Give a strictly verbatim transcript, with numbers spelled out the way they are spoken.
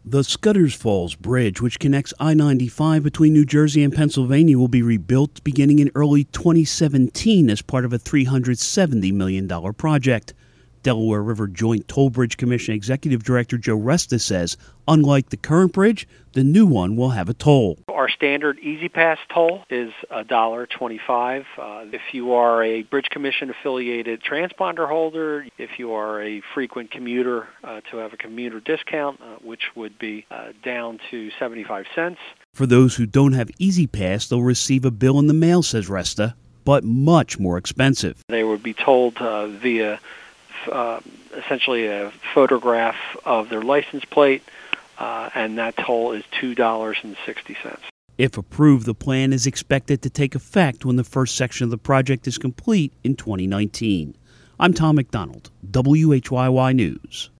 The Scudder's Falls Bridge, which connects I ninety-five between New Jersey and Pennsylvania, will be rebuilt beginning in early twenty seventeen as part of a three hundred seventy million dollars project. Delaware River Joint Toll Bridge Commission Executive Director Joe Resta says, unlike the current bridge, the new one will have a toll. Our standard Easy Pass toll is one dollar twenty-five. Uh, if you are a Bridge Commission affiliated transponder holder, if you are a frequent commuter, uh, to have a commuter discount, uh, which would be uh, down to seventy-five cents. For those who don't have Easy Pass, they'll receive a bill in the mail, says Resta, but much more expensive. They would be told uh, via uh, essentially a photograph of their license plate, uh, and that toll is two dollars and sixty cents. If approved, the plan is expected to take effect when the first section of the project is complete in twenty nineteen. I'm Tom McDonald, W H Y Y News.